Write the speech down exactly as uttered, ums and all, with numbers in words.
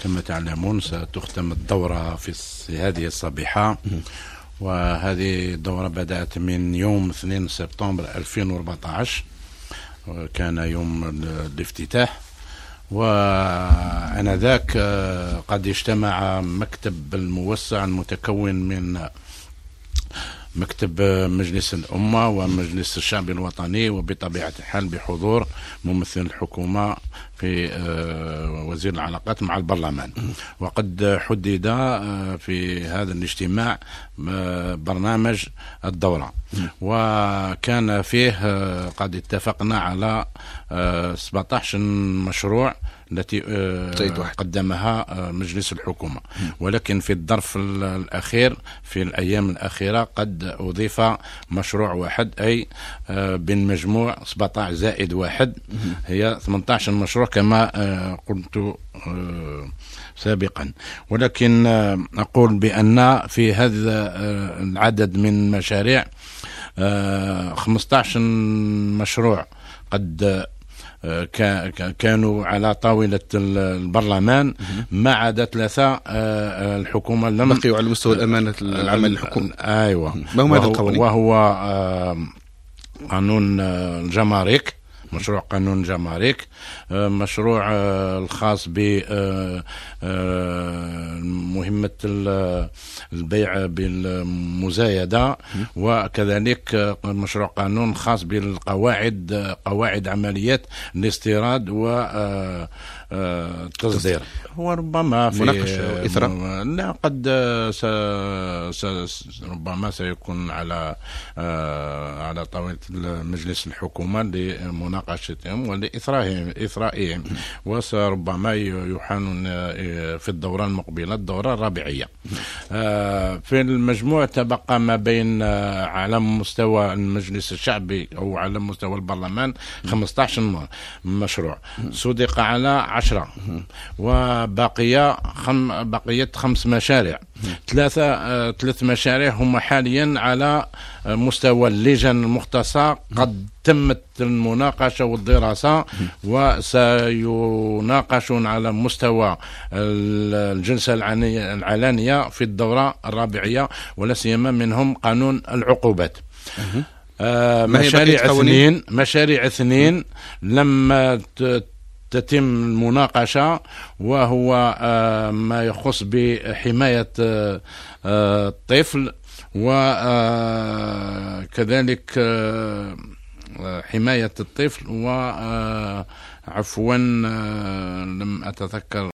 كما تعلمون ستختم الدورة في هذه الصبيحة، وهذه الدورة بدأت من يوم اثنين سبتمبر ألفين وأربعة عشر، كان يوم الافتتاح. وآنذاك قد اجتمع مكتب الموسع المتكون من مكتب مجلس الأمة ومجلس الشعب الوطني، وبطبيعة الحال بحضور ممثل الحكومة في وزير العلاقات مع البرلمان. وقد حدد في هذا الاجتماع برنامج الدورة، وكان فيه قد اتفقنا على سبعة عشر مشروع التي قدمها مجلس الحكومة، ولكن في الظرف الأخير في الأيام الأخيرة قد أضيف مشروع واحد، أي بالمجموع سبعة عشر زائد واحد هي ثمانية عشر مشروع كما قلت سابقا. ولكن أقول بأن في هذا العدد من المشاريع خمسة عشر مشروع قد كانوا على طاولة البرلمان، ما عدا ثلاثة الحكومة لم بقيوا على مستوى الأمانة العامة للحكومة. أيوة، ما هو هذا القوانين؟ وهو قانون الجمارك، مشروع قانون جمارك، مشروع الخاص بمهمة البيع بالمزايدة، وكذلك مشروع قانون خاص بالقواعد قواعد عمليات الاستيراد والتصدير. وربما في مناقشة إثراء؟ لا، قد س... س... ربما سيكون على على طاولة مجلس الحكومة لمناقشتهم ولإثرائهم إثرائهم وسربما يحان في الدورة المقبلة الدورة الربيعية. في المجموع تبقى ما بين على مستوى المجلس الشعبي أو على مستوى البرلمان خمسة عشر مشروع، صدق على عشرة، وبقي خم بقيت خمس مشاريع. ثلاثة ثلاث مشاريع هم حاليا على مستوى اللجان المختصة، قد تمت المناقشة والدراسة وسيناقشون على مستوى الجلسة العلانية في الدورة الرابعية، ولا سيما منهم قانون العقوبات. آه مشاريع اثنين مشاريع اثنين لما تتم المناقشة، وهو آه ما يخص بحماية آه آه الطفل، وكذلك آه حماية الطفل، وعفوا لم أتذكر